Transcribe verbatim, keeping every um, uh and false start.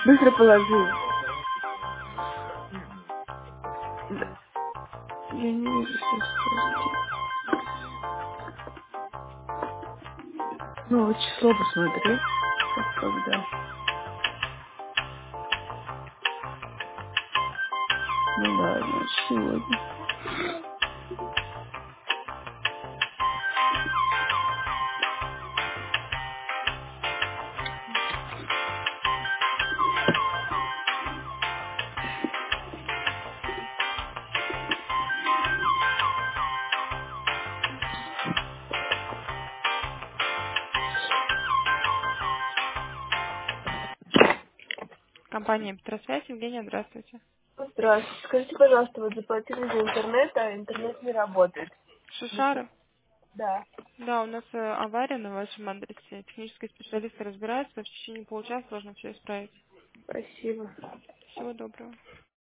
Быстро положи. Да. Я не вижу сейчас. Ну, вот число посмотри. Как когда. Ну да, значит, сегодня. Компания Петросвязь, Евгения, здравствуйте. Здравствуйте. Скажите, пожалуйста, вот заплатили за интернет, а интернет не работает. Шишары? Да. Да, у нас э, авария на вашем адресе. Технические специалисты разбираются, в течение получаса должны все исправить. Спасибо. Всего доброго.